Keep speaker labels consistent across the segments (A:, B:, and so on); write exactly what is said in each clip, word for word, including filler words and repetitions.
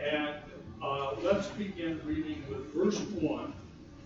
A: And uh, let's begin reading with verse one.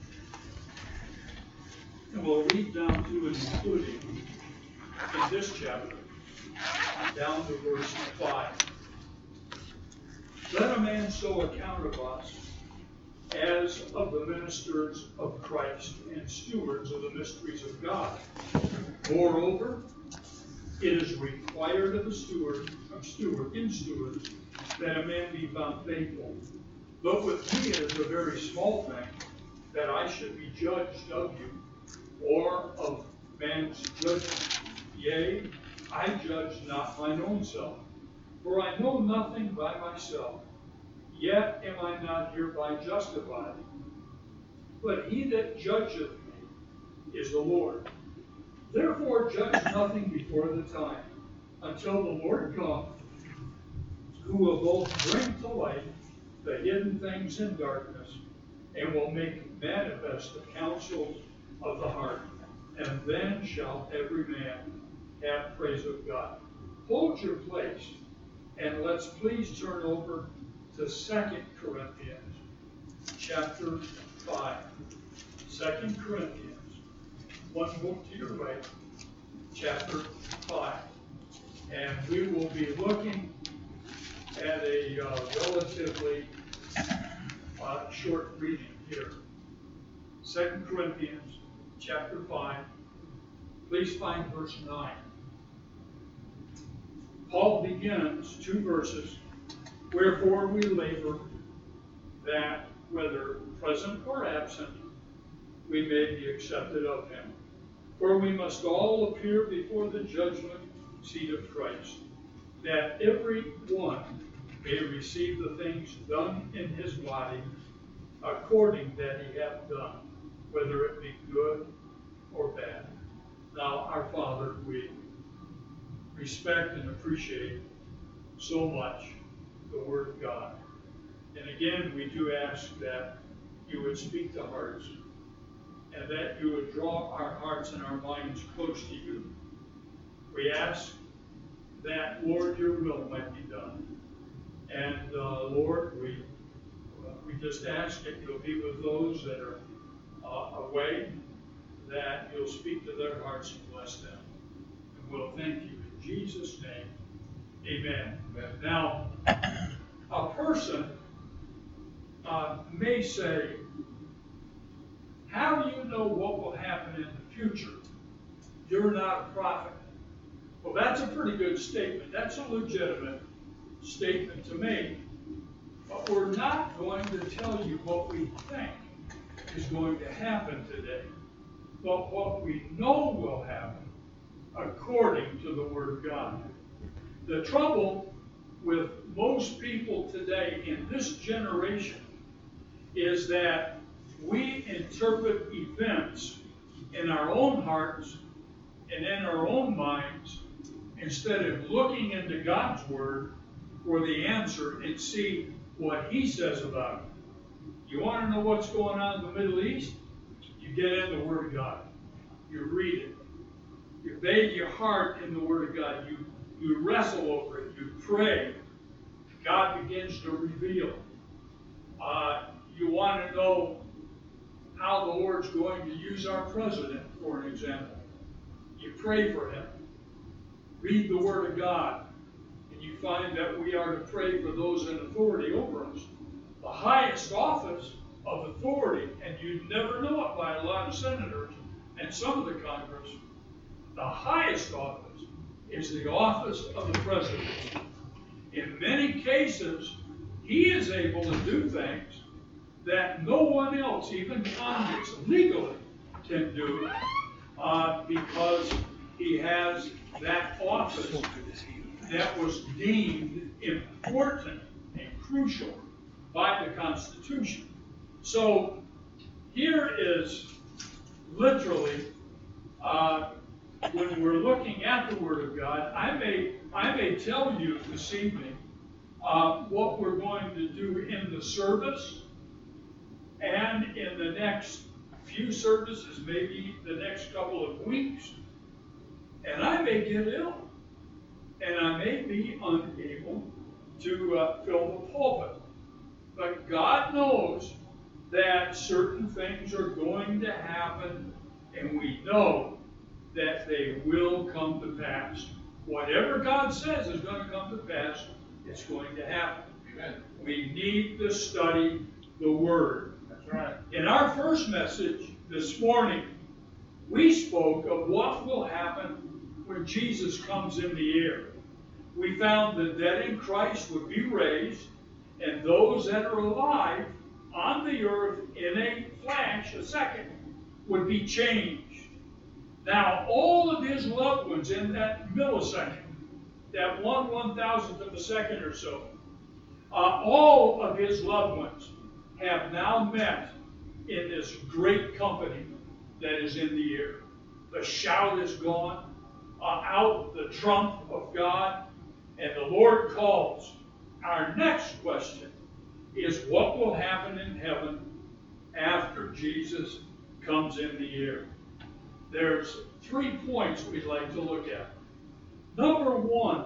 A: And we'll read down to and including in this chapter, down to verse five. Let a man so account of us as of the ministers of Christ and stewards of the mysteries of God. Moreover, it is required of a steward, of steward, in stewards, that a man be found faithful. But with me it is a very small thing that I should be judged of you, or of man's judgment. Yea, I judge not mine own self, for I know nothing by myself, yet am I not hereby justified. But he that judgeth me is the Lord. Therefore judge nothing before the time, until the Lord come, who will both bring to light the hidden things in darkness, and will make manifest the counsels of the heart. And then shall every man have praise of God. Hold your place, and let's please turn over to Second Corinthians chapter five. Second Corinthians, one book to your right, chapter five. And we will be looking at a uh, relatively uh, short reading here. Second Corinthians chapter five. Please find verse nine. Paul begins two verses. Wherefore we labor that, whether present or absent, we may be accepted of him. For we must all appear before the judgment seat of Christ, that every one may receive the things done in his body according that he hath done, whether it be good or bad. Now, our Father, we respect and appreciate so much the Word of God. And again, we do ask that you would speak to hearts, and that you would draw our hearts and our minds close to you. We ask that, Lord, your will might be done. And uh, Lord, we uh, we just ask that you'll be with those that are uh, away, that you'll speak to their hearts and bless them. And we'll thank you in Jesus' name. Amen. Amen. Now, a person uh, may say, how do you know what will happen in the future? You're not a prophet. Well, that's a pretty good statement. That's a legitimate statement to make. But we're not going to tell you what we think is going to happen today, but what we know will happen according to the Word of God. The trouble with most people today in this generation is that we interpret events in our own hearts and in our own minds instead of looking into God's Word for the answer and see what He says about it. You want to know what's going on in the Middle East? You get in the Word of God. You read it. You bathe your heart in the Word of God. You, you wrestle over it. You pray. God begins to reveal. Uh, you want to know how the Lord's going to use our president, for an example. You pray for him. Read the Word of God. And you find that we are to pray for those in authority over us. The highest office of authority, and you never know it by a lot of senators and some of the Congress, the highest office is the office of the president. In many cases, he is able to do things that no one else, even Congress, legally can do uh, because he has that office that was deemed important and crucial by the Constitution. So here is literally, uh, when we're looking at the Word of God, I may I may tell you this evening uh, what we're going to do in the service and in the next few services, maybe the next couple of weeks. And I may get ill, and I may be unable to uh, fill the pulpit. But God knows that certain things are going to happen, and we know that they will come to pass. Whatever God says is going to come to pass, it's going to happen. Amen. We need to study the Word. That's right. In our first message this morning, we spoke of what will happen when Jesus comes in the air. We found the dead in Christ would be raised, and those that are alive on the earth in a flash, a second, would be changed. Now, all of his loved ones in that millisecond, that one one thousandth of a second or so, uh, all of his loved ones have now met in this great company that is in the air. The shout is gone, uh, out the trump of God, and the Lord calls. Our next question is, what will happen in heaven after Jesus comes in the air? There's three points we'd like to look at. Number one,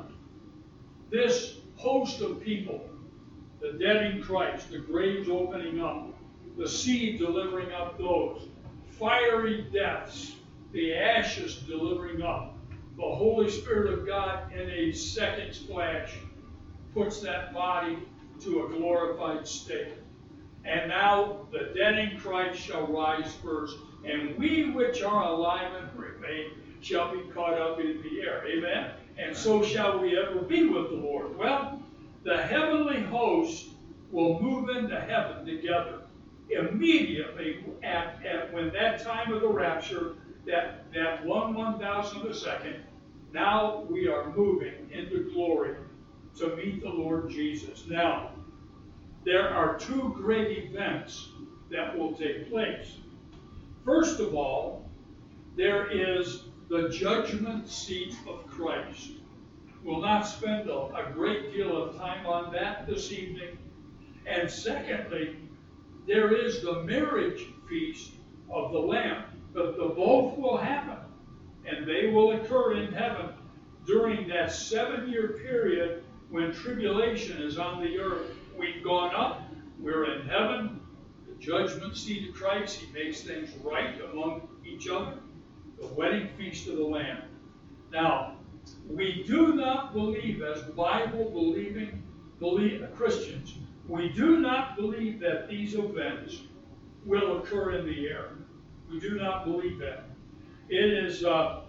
A: this host of people, the dead in Christ, the graves opening up, the sea delivering up those, fiery deaths, the ashes delivering up, the Holy Spirit of God in a second's flash puts that body to a glorified state. And now the dead in Christ shall rise first, and we which are alive and remain shall be caught up in the air. Amen? And so shall we ever be with the Lord. Well, the heavenly host will move into heaven together immediately at, at when that time of the rapture, that, that one one thousandth of a second, now we are moving into glory to meet the Lord Jesus. Now, there are two great events that will take place. First of all, there is the judgment seat of Christ. We'll not spend a, a great deal of time on that this evening. And secondly, there is the marriage feast of the Lamb. But the both will happen, and they will occur in heaven during that seven-year period when tribulation is on the earth. We've gone up, we're in heaven, the judgment seat of Christ. He makes things right among each other. The wedding feast of the Lamb. Now, we do not believe, as Bible-believing believe, Christians, we do not believe that these events will occur in the air. We do not believe that. It is, uh,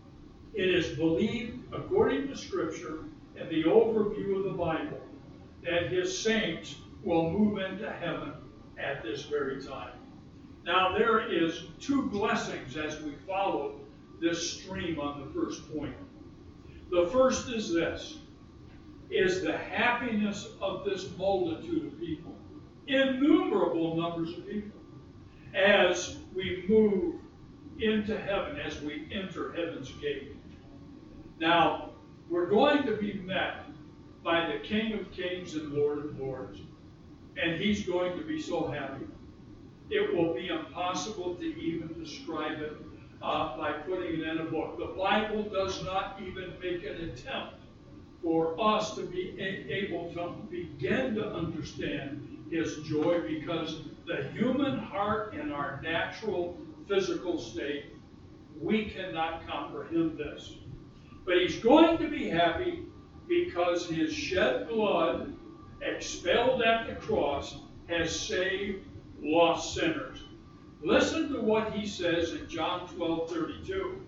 A: it is believed, according to Scripture and the overview of the Bible, that his saints will move into heaven at this very time. Now, there is two blessings as we follow this stream on the first point. The first is this, is the happiness of this multitude of people, innumerable numbers of people, as we move into heaven, as we enter heaven's gate. Now, we're going to be met by the King of Kings and Lord of Lords, and he's going to be so happy. It will be impossible to even describe it uh, by putting it in a book. The Bible does not even make an attempt for us to be a- able to begin to understand his joy, because the human heart in our natural physical state, we cannot comprehend this. But he's going to be happy because his shed blood, expelled at the cross, has saved lost sinners. Listen to what he says in John twelve thirty-two.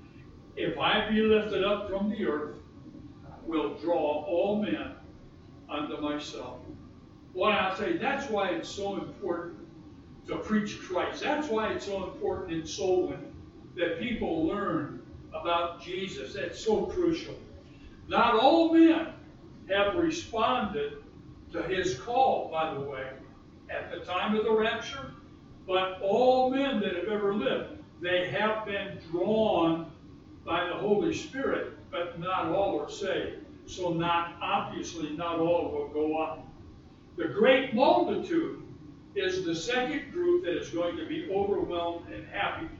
A: If I be lifted up from the earth, will draw all men unto myself. Well, I'll say that's why it's so important to preach Christ. That's why it's so important in soul winning, that people learn about Jesus. That's so crucial. Not all men have responded to his call, by the way, at the time of the rapture, but all men that have ever lived, they have been drawn by the Holy Spirit, but not all are saved. So not, obviously, not all will go up. The great multitude is the second group that is going to be overwhelmed and happy.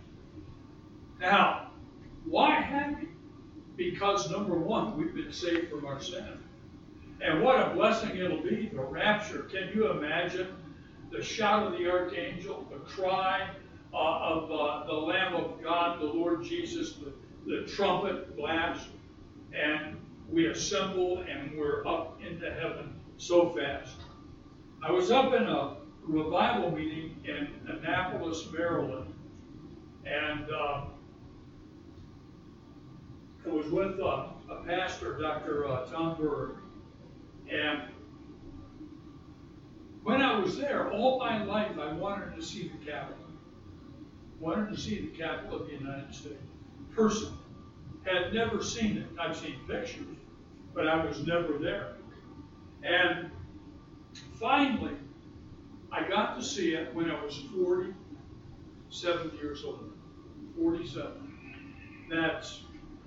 A: Now, why happy? Because, number one, we've been saved from our sin. And what a blessing it'll be, the rapture. Can you imagine the shout of the archangel, the cry uh, of uh, the Lamb of God, the Lord Jesus, the, the trumpet blast, and we assemble and we're up into heaven so fast. I was up in a revival meeting in Annapolis, Maryland, and uh, I was with uh, a pastor, Doctor Uh, Tom Berg, and when I was there, all my life I wanted to see the Capitol. Wanted to see the Capitol of the United States. Personally. Had never seen it. I've seen pictures, but I was never there. And finally, I got to see it when I was forty-seven years old. forty-seven. That's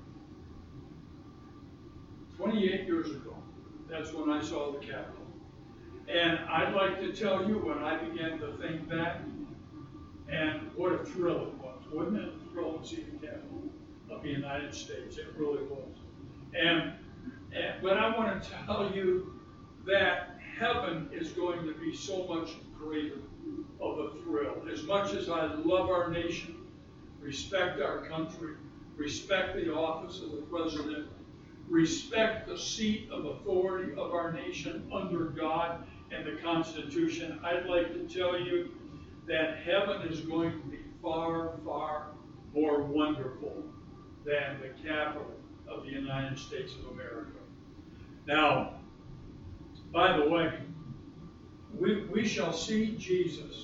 A: twenty-eight years ago. That's when I saw the Capitol. And I'd like to tell you when I began to think back, and what a thrill it was. Wasn't it a thrill to see the Capitol of the United States? It really was. And, and but I want to tell you that heaven is going to be so much greater of a thrill. As much as I love our nation, respect our country, respect the office of the president, respect the seat of authority of our nation under God and the Constitution, I'd like to tell you that heaven is going to be far, far more wonderful than the capital of the United States of America. Now, by the way, we, we shall see Jesus,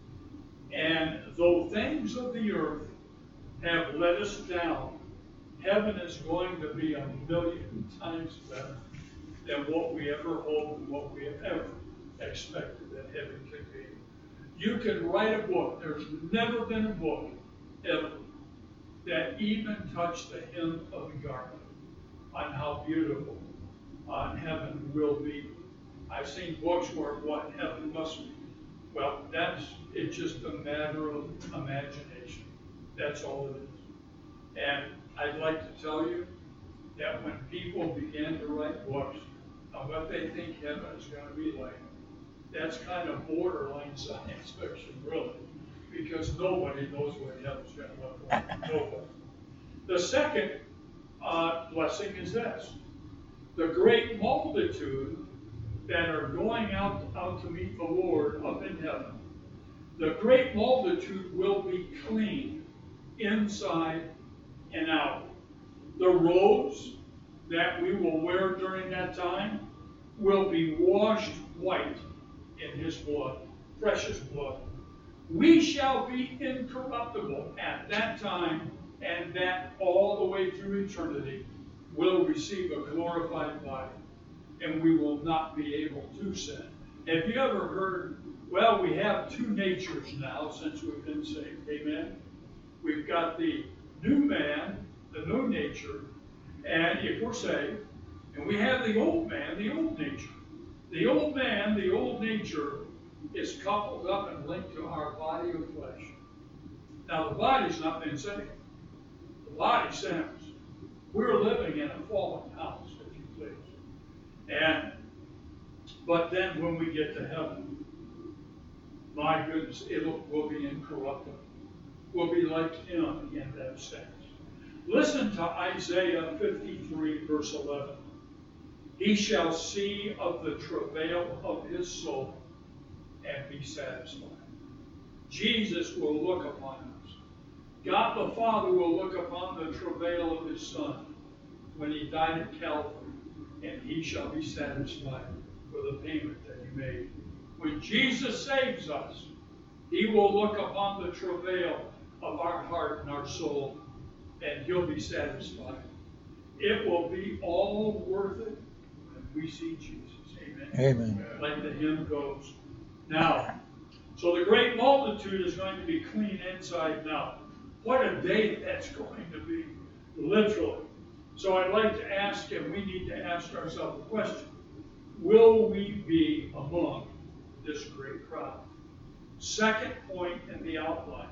A: and though things of the earth have let us down, heaven is going to be a million times better than what we ever hoped and what we have ever expected that heaven could be. You can write a book. There's never been a book ever that even touched the hem of the garment on how beautiful uh, heaven will be. I've seen books where what heaven must be. Well, that's it's just a matter of imagination. That's all it is. And I'd like to tell you that when people begin to write books on what they think heaven is going to be like, that's kind of borderline science fiction, really, because nobody knows what heaven's going to look like. Nobody. The second uh, blessing is this: the great multitude that are going out, out to meet the Lord up in heaven. The great multitude will be clean inside and out. The robes that we will wear during that time will be washed white in his blood, precious blood. We shall be incorruptible at that time, and that all the way through eternity will receive a glorified body, and we will not be able to sin. Have you ever heard, well, we have two natures now since we've been saved, amen? We've got the new man, the new nature, and if we're saved, and we have the old man, the old nature. The old man, the old nature, is coupled up and linked to our body of flesh. Now, the body's not been saved. The body sins. We're living in a fallen house, if you please. And, but then when we get to heaven, my goodness, it will be incorruptible. We'll be like him in that sense. Listen to Isaiah fifty-three, verse eleven. He shall see of the travail of his soul and be satisfied. Jesus will look upon us. God the Father will look upon the travail of his Son when he died at Calvary, and he shall be satisfied for the payment that he made. When Jesus saves us, he will look upon the travail of our heart and our soul, and he'll be satisfied. It will be all worth it when we see Jesus. Amen.
B: Amen.
A: Like the hymn goes. Now, so the great multitude is going to be clean inside and out. What a day that's going to be, literally. So I'd like to ask, and we need to ask ourselves a question: will we be among this great crowd? Second point in the outline.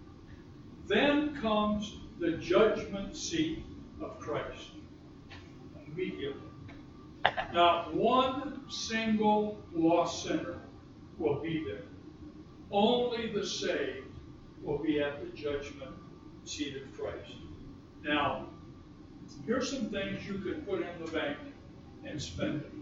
A: Then comes the judgment seat of Christ. Immediately. Not one single lost sinner will be there. Only the saved will be at the judgment seat of Christ. Now, here's some things you can put in the bank and spend it.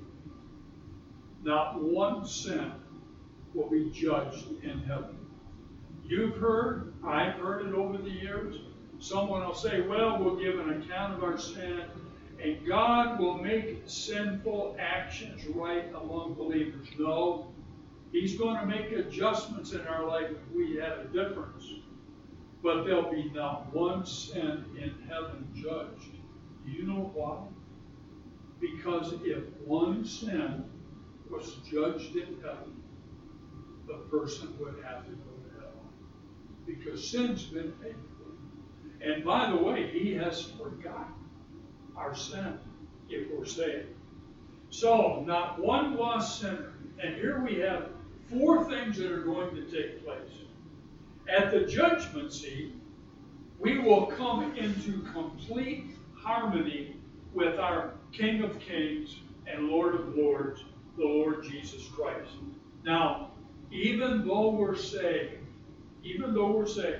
A: Not one cent will be judged in heaven. You've heard, I've heard it over the years. Someone will say, well, we'll give an account of our sin, and God will make sinful actions right among believers. No, He's going to make adjustments in our life if we have a difference. But there'll be not one sin in heaven judged. Do you know why? Because if one sin was judged in heaven, the person would have to go to hell. Because sin's been paid for. And by the way, He has forgotten our sin if we're saved. So, not one lost sinner. And here we have four things that are going to take place. At the judgment seat, we will come into complete harmony with our King of Kings and Lord of Lords, the Lord Jesus Christ. Now, even though we're saved, even though we're saved,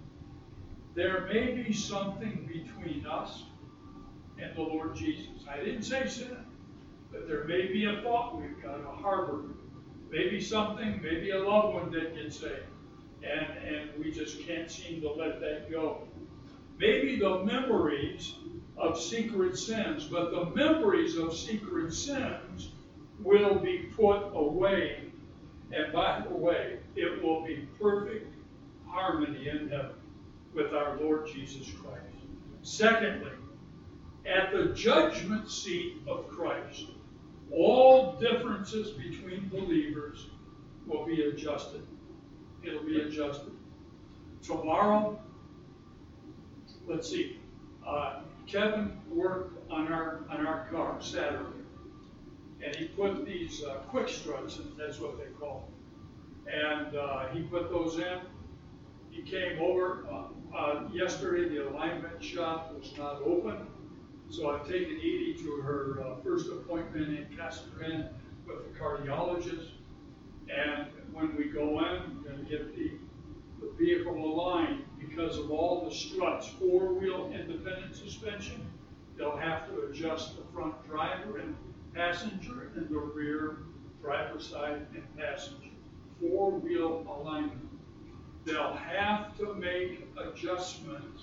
A: there may be something between us and the Lord Jesus. I didn't say sin, but there may be a thought we've got to harbor. Maybe something, maybe a loved one didn't get saved. And, and we just can't seem to let that go. Maybe the memories of secret sins, but the memories of secret sins will be put away. And by the way, it will be perfect harmony in heaven with our Lord Jesus Christ. Secondly, at the judgment seat of Christ, all differences between believers will be adjusted. It'll be adjusted. Tomorrow, let's see, uh, Kevin worked on our on our car Saturday, and he put these uh, quick struts in. That's what they call them. And uh, he put those in. He came over uh, uh, yesterday. The alignment shop was not open, so I've taken Edie to her uh, first appointment in Casagrande with the cardiologist. And when we go in, we're going to get the, the vehicle aligned because of all the struts, four-wheel independent suspension. They'll have to adjust the front driver and passenger and the rear driver side and passenger. Four-wheel alignment. They'll have to make adjustments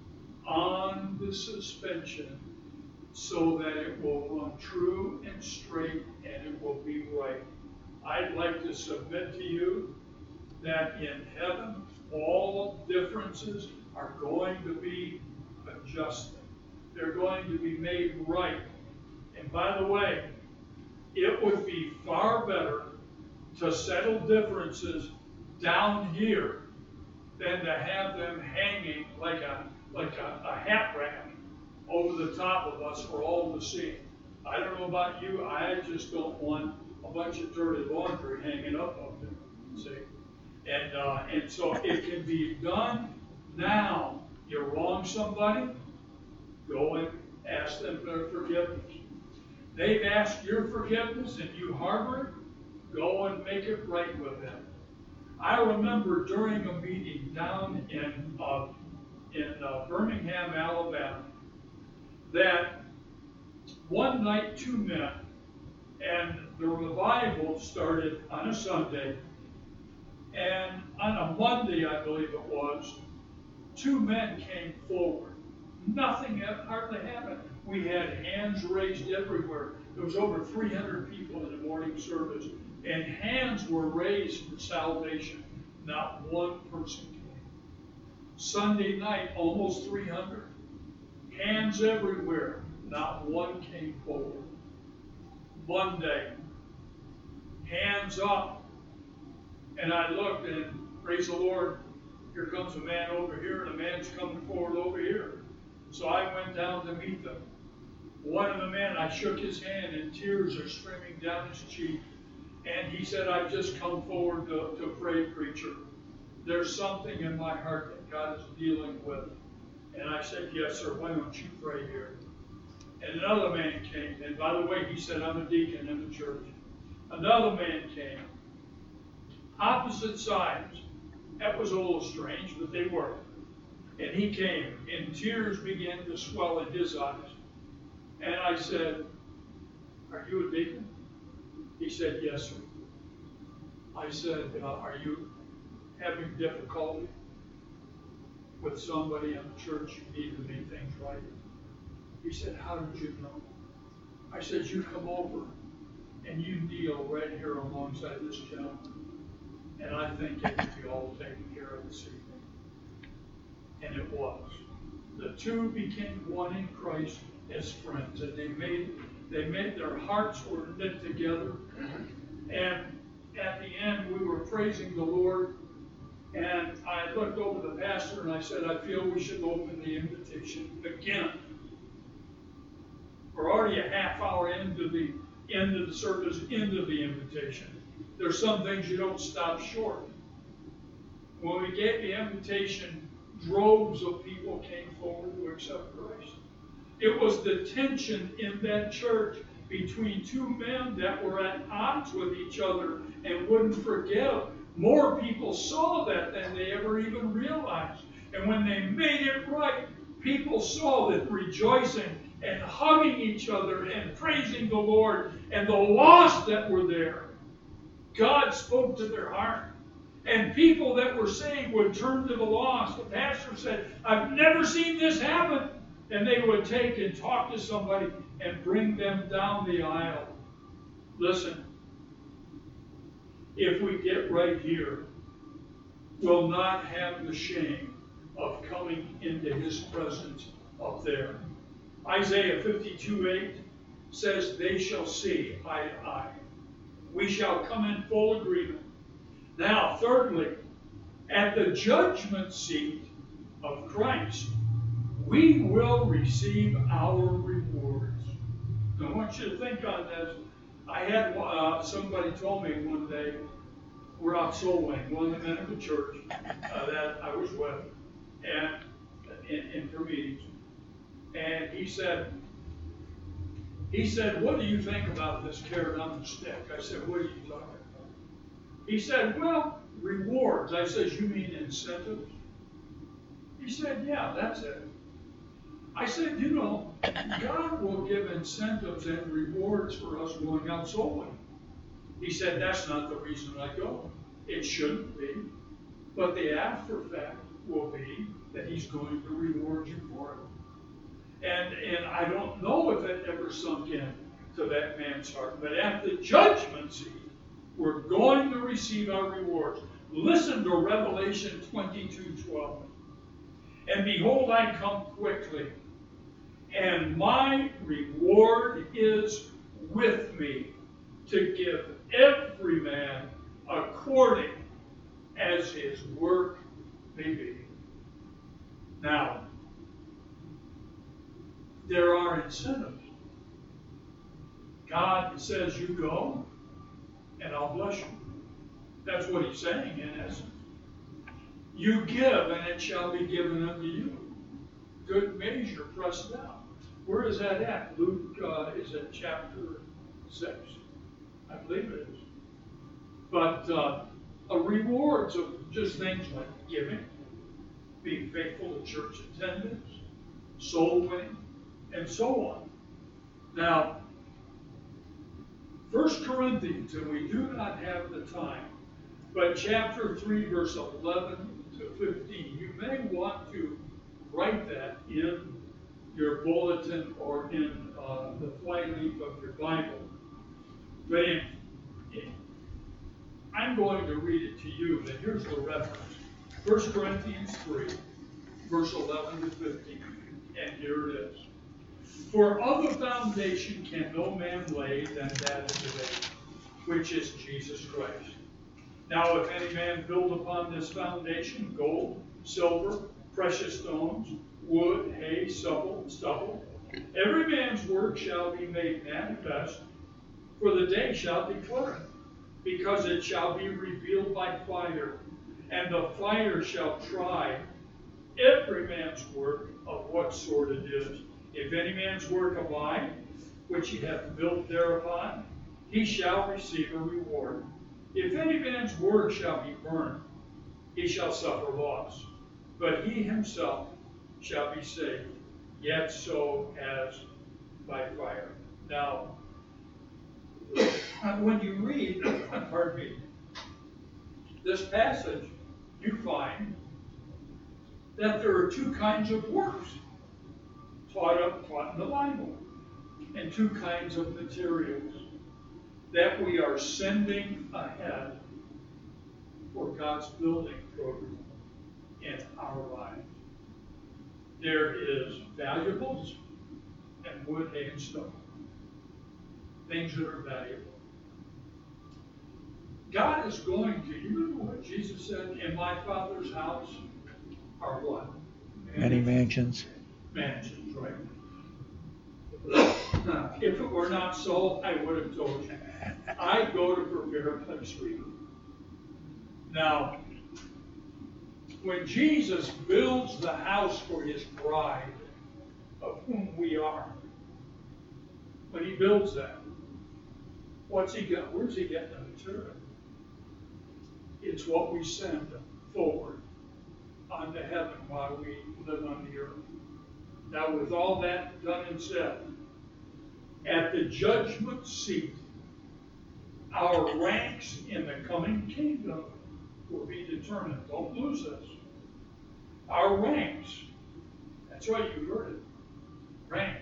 A: on the suspension so that it will run true and straight and it will be right. I'd like to submit to you that in heaven, all differences are going to be adjusted. They're going to be made right. And by the way, it would be far better to settle differences down here than to have them hanging like a like a, a hat rack over the top of us for all to see. I don't know about you, I just don't want a bunch of dirty laundry hanging up up there, see? And, uh, and so it can be done now. You wrong somebody, go and ask them for forgiveness. They've asked your forgiveness and you harbor it, go and make it right with them. I remember during a meeting down in, uh, in uh, Birmingham, Alabama, that one night two men, and the revival started on a Sunday, and on a Monday, I believe it was, two men came forward. Nothing had hardly happened. We had hands raised everywhere. There was over three hundred people in the morning service, and hands were raised for salvation. Not one person came. Sunday night, almost three hundred. Hands everywhere. Not one came forward. Monday, hands up. And I looked and, praise the Lord, here comes a man over here and a man's coming forward over here. So I went down to meet them. One of the men, I shook his hand and tears are streaming down his cheek. And he said, I've just come forward to, to pray, preacher. There's something in my heart that God is dealing with. And I said, yes, sir, why don't you pray here? And another man came. And by the way, he said, I'm a deacon in the church. Another man came. Opposite sides. That was a little strange, but they were. And he came, and tears began to swell in his eyes. And I said, are you a deacon? He said, yes, sir. I said, uh, are you having difficulty with somebody in the church? You need to make things right. He said, how did you know? I said, you come over and you kneel right here alongside this gentleman. And I think it would be all taken care of this evening. And it was. The two became one in Christ as friends. And they made, they made their hearts were knit together. And at the end, we were praising the Lord. And I looked over the pastor and I said, I feel we should open the invitation again. We're already a half hour into the end of the service, into the invitation. There's some things you don't stop short. When we gave the invitation, droves of people came forward to accept Christ. It was the tension in that church between two men that were at odds with each other and wouldn't forgive. More people saw that than they ever even realized. And when they made it right, people saw that rejoicing and hugging each other and praising the Lord, and the lost that were there. God spoke to their heart. And people that were saved would turn to the lost. The pastor said, I've never seen this happen. And they would take and talk to somebody and bring them down the aisle. Listen, if we get right here, we'll not have the shame of coming into his presence up there. Isaiah fifty-two eight says, they shall see eye to eye. We shall come in full agreement. Now, thirdly, at the judgment seat of Christ, we will receive our rewards. I want you to think on this. I had uh, somebody told me one day, we're out soul winning, one of the men of the church uh, that I was with, and in, in for meetings. And he said, he said, what do you think about this carrot on the stick? I said, what are you talking about? He said, well, rewards. I said, you mean incentives? He said, yeah, that's it. I said, you know, God will give incentives and rewards for us going out soul winning. He said, that's not the reason I go. It shouldn't be. But the after fact will be that he's going to reward you for it. And, and I don't know if it ever sunk in to that man's heart. But at the judgment seat, we're going to receive our rewards. Listen to Revelation twenty-two twelve. And behold, I come quickly, and my reward is with me to give every man according as his work may be. Now, there are incentives. God says you go, and I'll bless you. That's what he's saying in essence. You give, and it shall be given unto you. Good measure, pressed down. Where is that at? Luke, uh, is it chapter six? I believe it is. But uh, a rewards of just things like giving, being faithful to church attendance, soul winning, and so on. Now, First Corinthians, and we do not have the time, but chapter three, verse eleven to fifteen, you may want to write that in your bulletin or in uh, the flyleaf of your Bible. But in, in, I'm going to read it to you, but here's the reference. First Corinthians three, verse eleven to fifteen, and here it is. For other foundation can no man lay than that of the faith, which is Jesus Christ. Now if any man build upon this foundation gold, silver, precious stones, wood, hay, stubble, stubble, every man's work shall be made manifest, for the day shall declare it, because it shall be revealed by fire, and the fire shall try every man's work of what sort it is. If any man's work abide, which he hath built thereupon, he shall receive a reward. If any man's work shall be burned, he shall suffer loss, but he himself shall be saved, yet so as by fire. Now, when you read, pardon me, this passage, you find that there are two kinds of works taught up taught in the Bible, and two kinds of materials that we are sending ahead for God's building program in our lives. There is valuables and wood, hay, and stone. Things that are valuable. God is going to, you remember what Jesus said, in my Father's house are what?
B: Many mansions.
A: Mansions, right. If it were not so, I would have told you. I go to prepare a place for you. Now, when Jesus builds the house for his bride, of whom we are, when he builds that, what's he got? Where's he getting the material? It's what we send forward onto heaven while we live on the earth. Now, with all that done and said, at the judgment seat, our ranks in the coming kingdom will be determined. Don't lose this. Our ranks, that's right, you heard it, rank.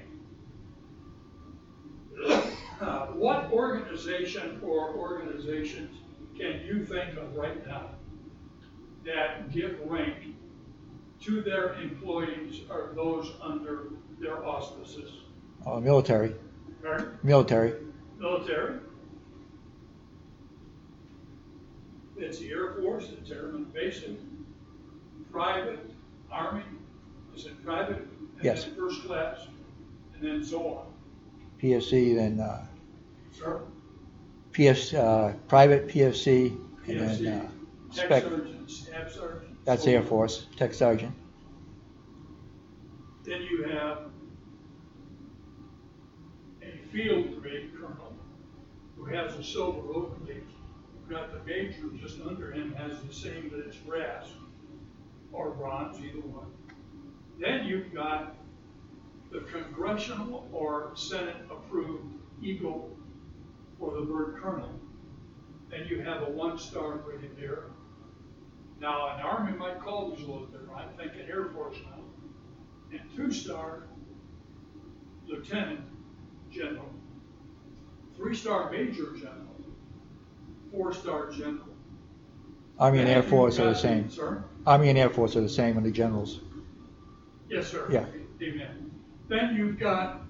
A: Uh, what organization or organizations can you think of right now that give rank to their employees or those under their auspices?
B: Uh, military.
A: Pardon?
B: Military.
A: Military. It's the Air Force, it's Airman Basic, private, Army, is it private? And
B: yes.
A: Then first class, and then so on.
B: P F C, then uh,
A: Sir?
B: P F C, uh, private P F C,
A: P
B: and
A: F C,
B: then uh,
A: Tech
B: spec.
A: Sergeant, Staff Sergeant.
B: That's
A: so
B: Air
A: on.
B: Force, Tech Sergeant.
A: Then you have a field grade colonel who has a silver oak leaf. You've got the major just under him has the same, but it's brass or bronze, either one. Then you've got the congressional or Senate approved Eagle for the bird colonel. Then you have a one-star brigadier. Now, an Army might call these a little different. I'm thinking Air Force now. And two-star lieutenant general, three-star major general, four-star general.
B: Army and
A: Then
B: Air Force
A: you've
B: are the
A: got
B: same.
A: Sir?
B: Army and Air Force are the same in the generals.
A: Yes, sir.
B: Yeah.
A: Amen. Then you've got,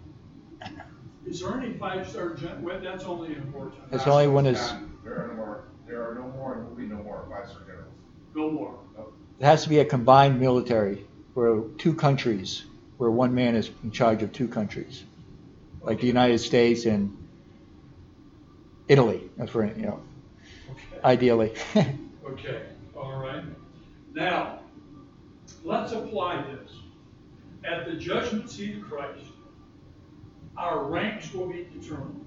A: is there any five-star gen, well, that's only important.
B: That's only when it's,
C: There are no more, there are no more, and will be no more five-star generals.
A: No more.
B: it has to be a combined military for two countries, where one man is in charge of two countries, like the United States and Italy, for you know,
A: Okay.
B: ideally.
A: Okay, all right. Now, let's apply this. At the judgment seat of Christ, our ranks will be determined.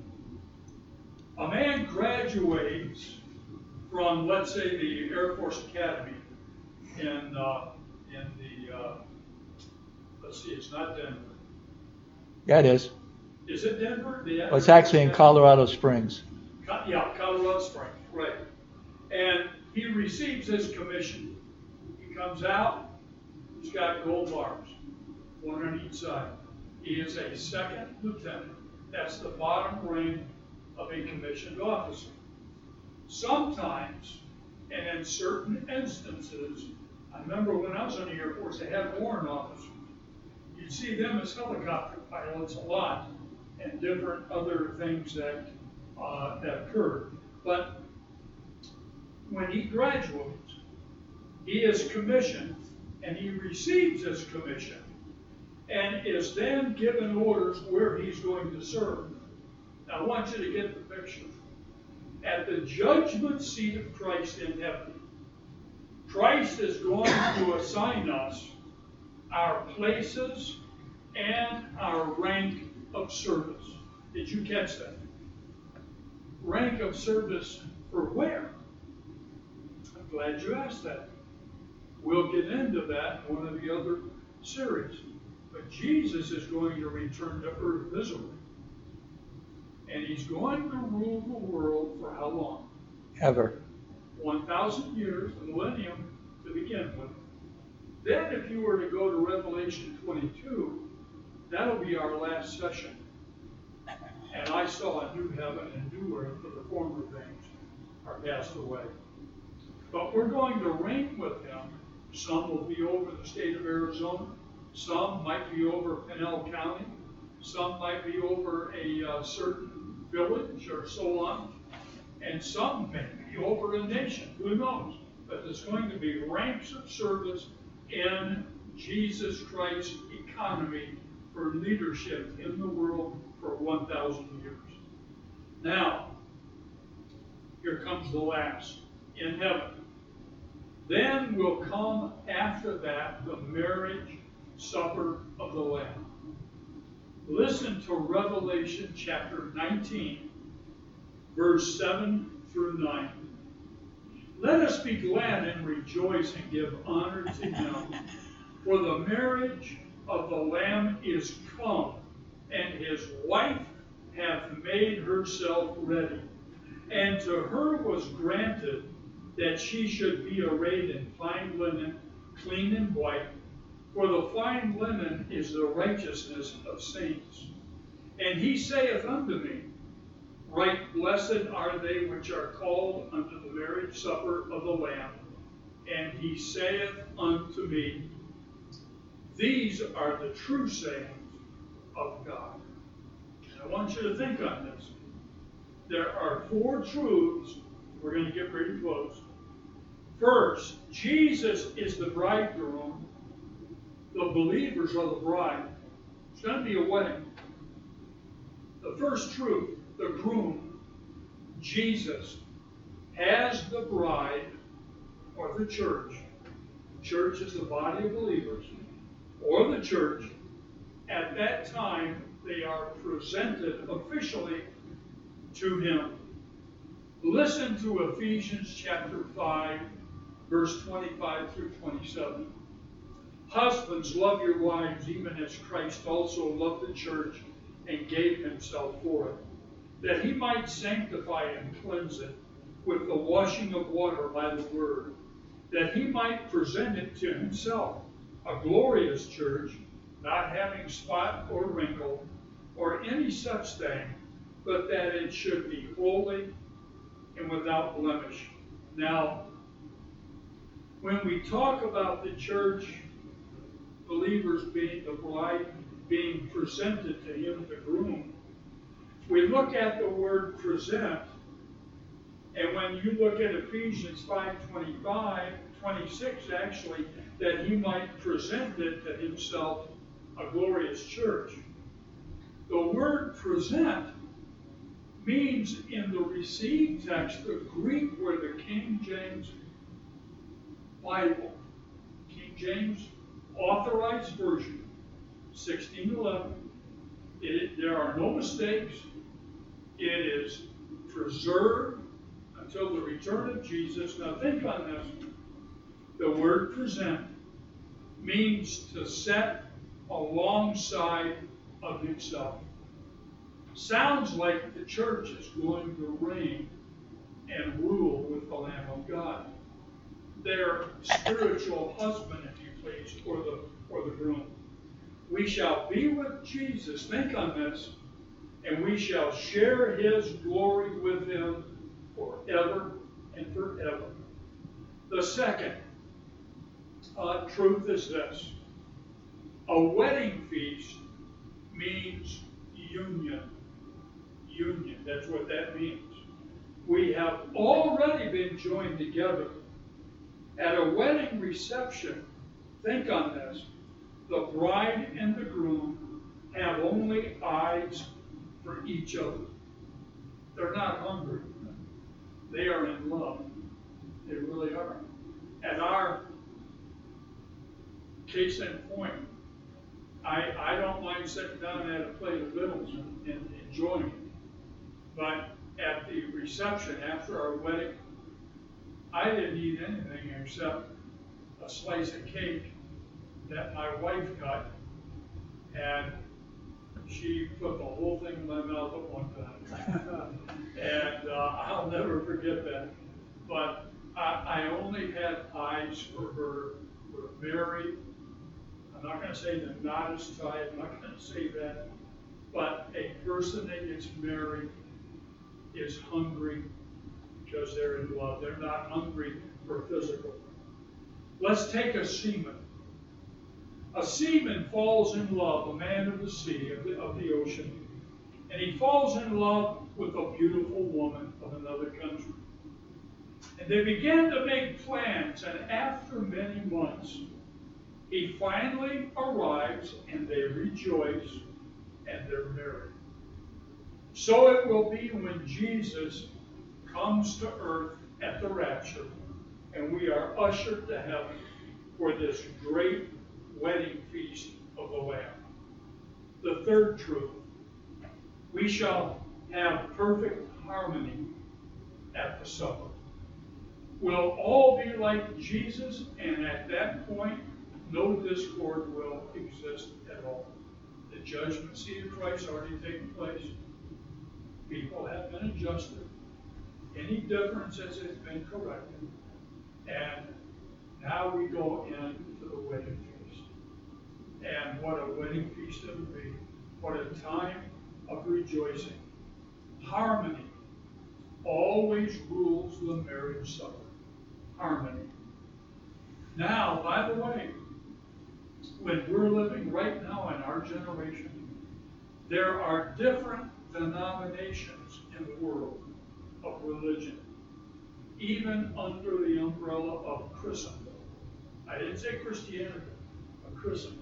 A: A man graduates from, let's say, the Air Force Academy in uh, in the, uh, let's see, it's not Denver.
B: Yeah, it is.
A: Is it Denver? The
B: Well, it's actually in Colorado Springs.
A: Co- Yeah, Colorado Springs, right. And he receives his commission. He comes out, he's got gold bars, one on each side. He is a second lieutenant. That's the bottom rank of a commissioned officer. Sometimes, and in certain instances, I remember when I was in the Air Force, they had warrant officers. You'd see them as helicopter pilots a lot, and different other things that uh, that occurred. But when he graduates, he is commissioned, and he receives his commission, and is then given orders where he's going to serve. Now, I want you to get the picture. At the judgment seat of Christ in heaven, Christ is going to assign us our places and our rank of service. Did you catch that? Rank of service for where? I'm glad you asked that. We'll get into that in one of the other series. But Jesus is going to return to earth visibly. And he's going to rule the world for how long?
B: Ever.
A: one thousand years, the millennium, to begin with. Then if you were to go to Revelation twenty-two, that'll be our last session. And I saw a new heaven and new earth, for the former things are passed away. But we're going to reign with him. Some will be over the state of Arizona. Some might be over Pinell County. Some might be over a uh, certain village or so on. And some may be over a nation. Who knows? But there's going to be ranks of service in Jesus Christ's economy for leadership in the world for one thousand years. Now, here comes the last in heaven. Then will come after that the marriage supper of the Lamb. Listen to Revelation chapter nineteen, verse seven through nine. Let us be glad and rejoice and give honor to him, for the marriage of the Lamb is come, and his wife hath made herself ready. And to her was granted that she should be arrayed in fine linen, clean and white, for the fine linen is the righteousness of saints. And he saith unto me, right blessed are they which are called unto the marriage supper of the Lamb. And he saith unto me, these are the true sayings of God. And I want you to think on this. There are four truths. We're going to get pretty close. First, Jesus is the bridegroom. The believers are the bride. It's going to be a wedding. The first truth, the groom, Jesus, has the bride, or the church. The church is the body of believers, or the church. At that time, they are presented officially to him. Listen to Ephesians chapter five, verse twenty-five through twenty-seven. Husbands, love your wives, even as Christ also loved the church and gave himself for it, that he might sanctify and cleanse it with the washing of water by the word, that he might present it to himself, a glorious church, not having spot or wrinkle or any such thing, but that it should be holy and without blemish. Now, when we talk about the church, believers being the bride, being presented to him, the groom, we look at the word present, and when you look at Ephesians five twenty-five, twenty-six actually, that he might present it to himself, a glorious church. The word present means in the received text, the Greek where the King James Bible, King James Authorized Version, sixteen eleven, it, there are no mistakes. It is preserved until the return of Jesus. Now think on this. The word present means to set alongside of himself. Sounds like the church is going to reign and rule with the Lamb of God. Their spiritual husband, if you please, or the, or the groom. We shall be with Jesus, think on this, and we shall share his glory with him forever and forever. The second uh, truth is this. A wedding feast means union. Union, that's what that means. We have already been joined together. At a wedding reception, think on this, the bride and the groom have only eyes for each other. They're not hungry. They are in love. They really are. At our case in point, I, I don't mind sitting down at a plate of vittles and, and enjoying it. But at the reception after our wedding, I didn't eat anything except a slice of cake that my wife cut, and she put the whole thing in my mouth at one time. and uh, I'll never forget that. But I, I only had eyes for her, for Mary. I'm not going to say the modest type, I'm not going to say that. But a person that gets married is hungry because they're in love. They're not hungry for physical. Let's take a seaman. A seaman falls in love, a man of the sea, of the, of the ocean, and he falls in love with a beautiful woman of another country. And they began to make plans, and after many months, he finally arrives, and they rejoice, and they're married. So it will be when Jesus comes to earth at the rapture, and we are ushered to heaven for this great wedding feast of the Lamb. The third truth, we shall have perfect harmony at the supper. We'll all be like Jesus, and at that point, no discord will exist at all. The judgment seat of Christ already taken place. People have been adjusted. Any differences have been corrected. And now we go into the wedding feast. And what a wedding feast it will be. What a time of rejoicing. Harmony always rules the marriage supper. Harmony. Now, by the way, when we're living right now in our generation, there are different denominations in the world of religion, even under the umbrella of Christendom. I didn't say Christianity, but Christendom.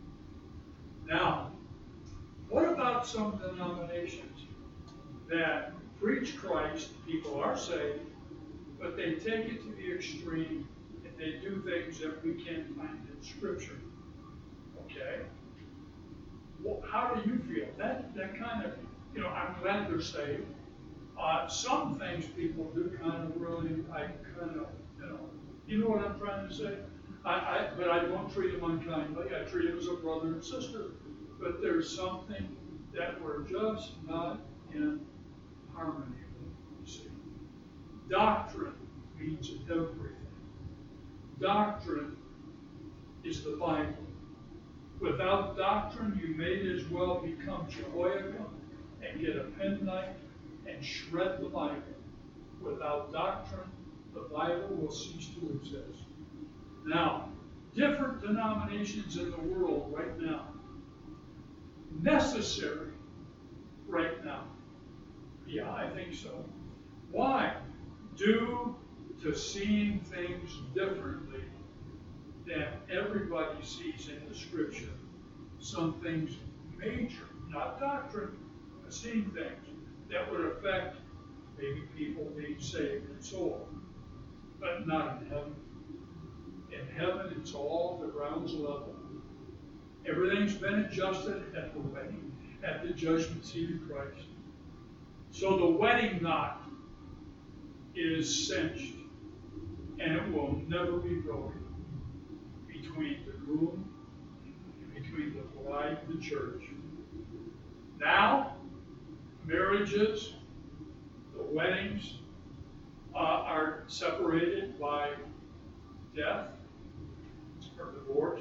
A: Now, what about some denominations that preach Christ, people are saved, but they take it to the extreme and they do things that we can't find in Scripture? Okay? Well, how do you feel? That that kind of, you know, I'm glad they're saved. Uh, some things people do kind of really, I kind of, you know, you know what I'm trying to say? I, I, but I don't treat them unkindly. I treat them as a brother and sister. But there's something that we're just not in harmony with, you see. Doctrine means everything. Doctrine is the Bible. Without doctrine, you may as well become Jehoiakim and get a penknife and shred the Bible. Without doctrine, the Bible will cease to exist. Now, different denominations in the world right now, necessary right now. Yeah, I think so. Why? Due to seeing things differently than everybody sees in the Scripture. Some things major, not doctrine, but seeing things that would affect maybe people being saved and so on. But not in heaven. In heaven, it's all the ground's level. Everything's been adjusted at the wedding, at the judgment seat of Christ. So the wedding knot is cinched, and it will never be broken between the groom and between the bride and the church. Now, marriages, the weddings, uh, are separated by death or divorce,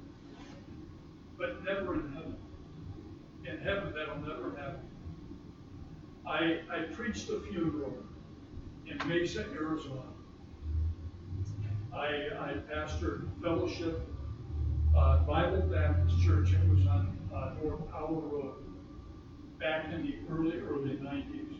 A: but never in heaven. In heaven, that'll never happen. I, I preached a funeral in Mesa, Arizona. I, I pastored Fellowship uh, Bible Baptist Church. It was on uh, North Powell Road back in the early, early nineties.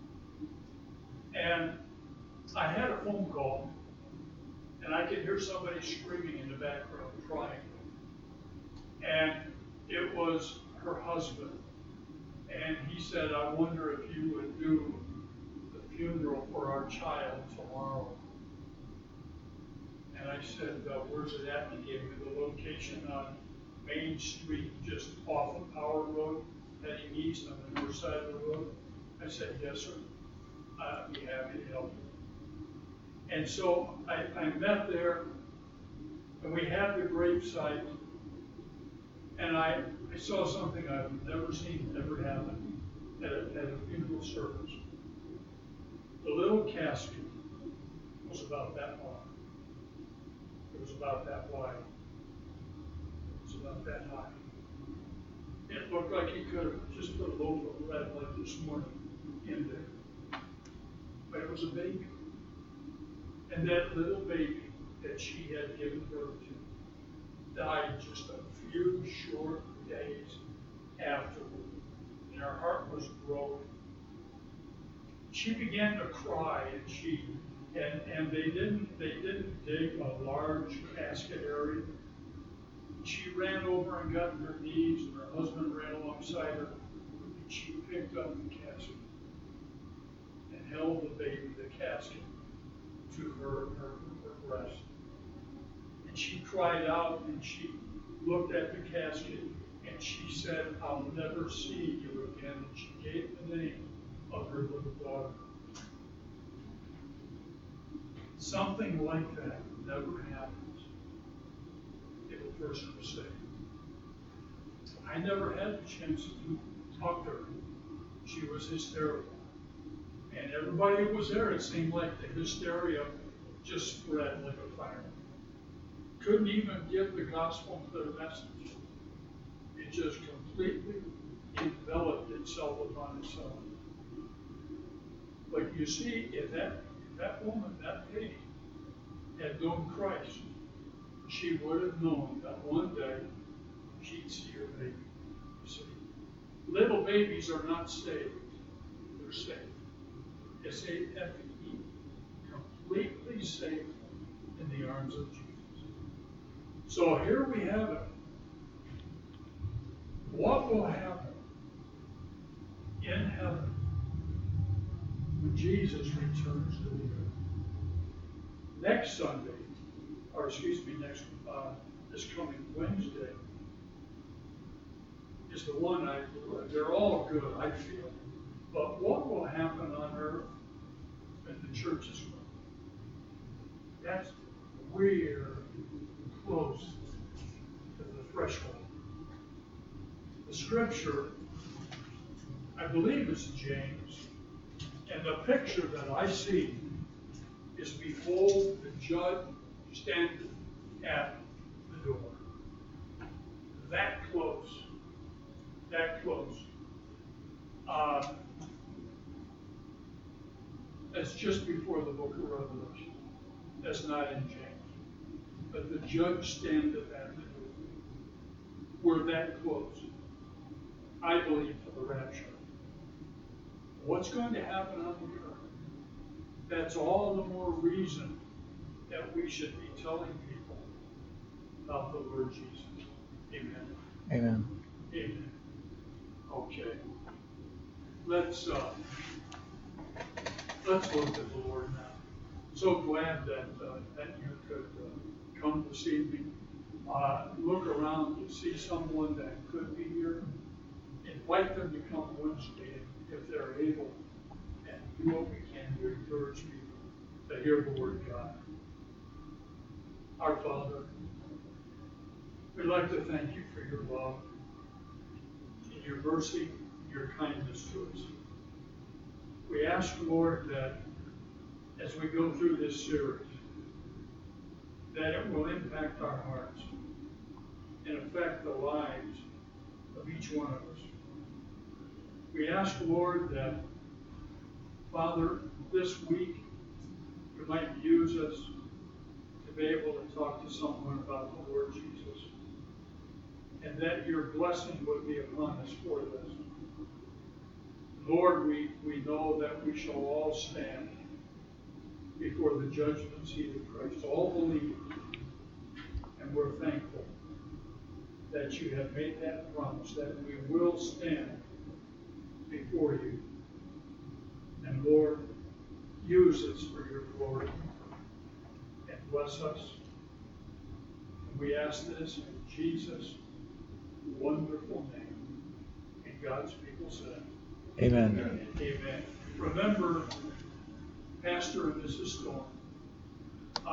A: And I had a phone call, and I could hear somebody screaming in the background, crying. And it was her husband. And he said, I wonder if you would do the funeral for our child tomorrow. And I said, uh, where's it at? He gave me the location on Main Street, just off of Power Road, heading east on the north side of the road? I said, yes, sir. I'd be happy to help you. And so I, I met there, and we had the gravesite, and I, I saw something I've never seen ever happen at a, at a funeral service. The little casket was about that long. It was about that wide. It was about that high. It looked like he could have just put a loaf of bread like this morning in there. But it was a baby. And that little baby that she had given birth to died just a few short days afterward. And her heart was broken. She began to cry, and she and and they didn't they didn't dig a large casket area. She ran over and got on her knees, and her husband ran alongside her. And she picked up the casket and held the baby, the casket, to her, her, her breast. And she cried out, and she looked at the casket, and she said, "I'll never see you again." And she gave the name of her little daughter. Something like that never happens if a person is saved. I never had the chance to talk to her. She was hysterical. And everybody who was there, it seemed like the hysteria just spread like a fire. Couldn't even give the gospel to their message. It just completely enveloped itself upon itself. But you see, if that if that woman, that lady, had known Christ, she would have known that one day she'd see her baby. You see, little babies are not saved; they're saved. S A F E, completely safe in the arms of Jesus. So here we have it. What will happen in heaven when Jesus returns to the earth? Next Sunday, or excuse me, next uh, this coming Wednesday, is the one I. They're all good, I feel. But what will happen on earth when the church is gone? That's we're close to the threshold. The scripture, I believe it's James, and the picture that I see is, behold, the judge standing at the door. That close. That close. Uh, that's just before the book of Revelation. That's not in James. But the judge standeth at the door. We're that close, I believe, to the rapture. What's going to happen on the earth? That's all the more reason that we should be telling people about the Lord Jesus. Amen.
B: Amen.
A: Amen. Okay. Let's uh, let's look at the Lord now. So glad that uh, that you could uh, come this evening. Uh, look around to see someone that could be here. Invite them to come Wednesday if they're able, and do what we can to encourage people to hear the Word of God. Our Father, we'd like to thank you for your love, and your mercy, your kindness to us. We ask, Lord, that as we go through this series, that it will impact our hearts and affect the lives of each one of us. We ask, Lord, that, Father, this week you might use us to be able to talk to someone about the Lord Jesus, and that your blessing would be upon us for this. Lord, we, we know that we shall all stand before the judgment seat of Christ, all believe, and we're thankful that you have made that promise, that we will stand before you. And Lord, use us for your glory and bless us. And we ask this in Jesus' wonderful name. And God's people said,
B: Amen.
A: amen. Remember, Pastor and Missus Storm,